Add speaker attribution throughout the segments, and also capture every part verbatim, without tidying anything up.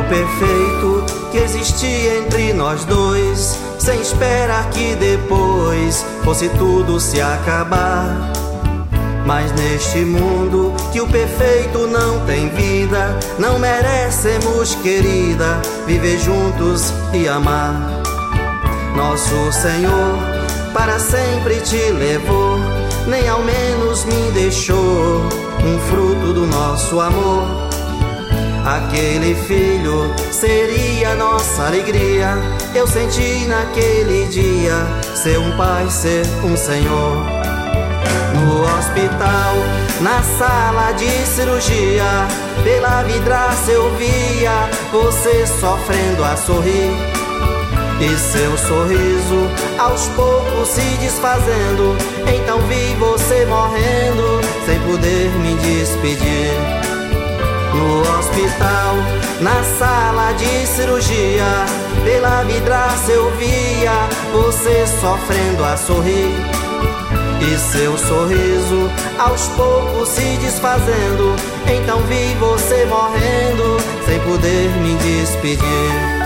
Speaker 1: perfeito que existia entre nós dois, sem esperar que depois fosse tudo se acabar. Mas neste mundo que o perfeito não tem vida, não merecemos, querida, viver juntos e amar. Nosso Senhor para sempre te levou, nem ao menos me deixou um fruto do nosso amor. Aquele filho seria nossa alegria, eu senti naquele dia ser um pai, ser um Senhor. No hospital, na sala de cirurgia, pela vidraça eu via você sofrendo a sorrir, e seu sorriso aos poucos se desfazendo. Então vi você morrendo sem poder me despedir. No hospital, na sala de cirurgia, pela vidraça eu via você sofrendo a sorrir, e seu sorriso aos poucos se desfazendo. Então vi você morrendo sem poder me despedir.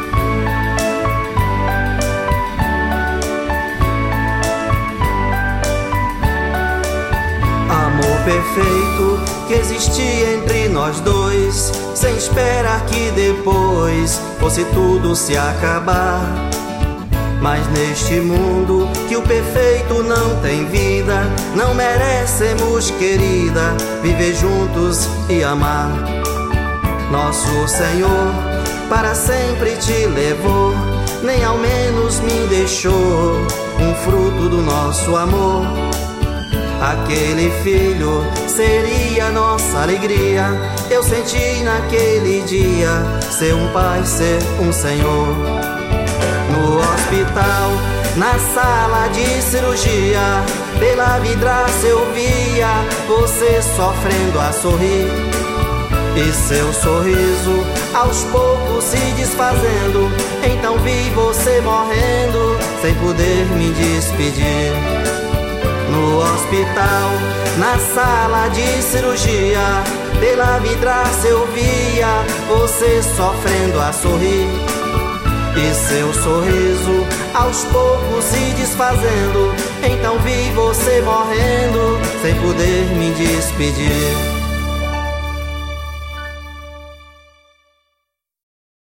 Speaker 1: Perfeito que existia entre nós dois, sem esperar que depois fosse tudo se acabar. Mas neste mundo que o perfeito não tem vida, não merecemos, querida, viver juntos e amar. Nosso Senhor para sempre te levou, nem ao menos me deixou um fruto do nosso amor. Aquele filho seria nossa alegria, eu senti naquele dia ser um pai, ser um Senhor. No hospital, na sala de cirurgia, pela vidraça eu via você sofrendo a sorrir, e seu sorriso aos poucos se desfazendo. Então vi você morrendo sem poder me despedir. No hospital, na sala de cirurgia, pela vidraça eu via você sofrendo a sorrir, e seu sorriso aos poucos se desfazendo. Então vi você morrendo sem poder me despedir.